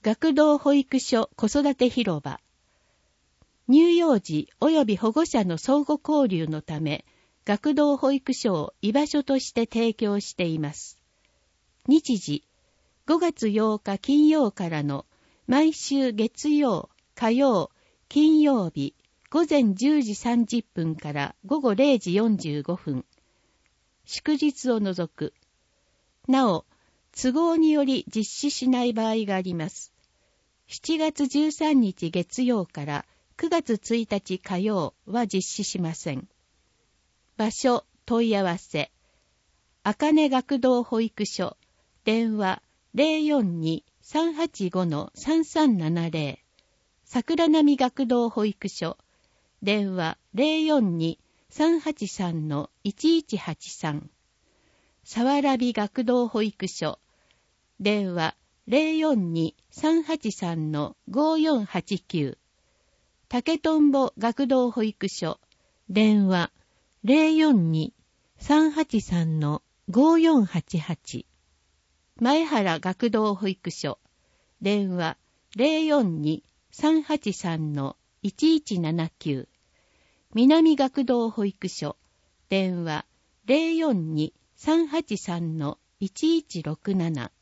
学童保育所子育て広場。乳幼児及び保護者の相互交流のため、学童保育所を居場所として提供しています。日時、5月8日金曜からの毎週月曜、火曜、金曜日、午前10時30分から午後0時45分。祝日を除く。なお、都合により実施しない場合があります。7月13日月曜から9月1日火曜は実施しません。場所、問い合わせ。あかね学童保育所。電話 042-385-3370。桜並学童保育所。電話 042-383-1183。さわらび学童保育所。電話 042-383-5489。竹とんぼ学童保育所。電話 042-383-5488。前原学童保育所。電話 042-383-1179。南学童保育所。電話 042-383-1167。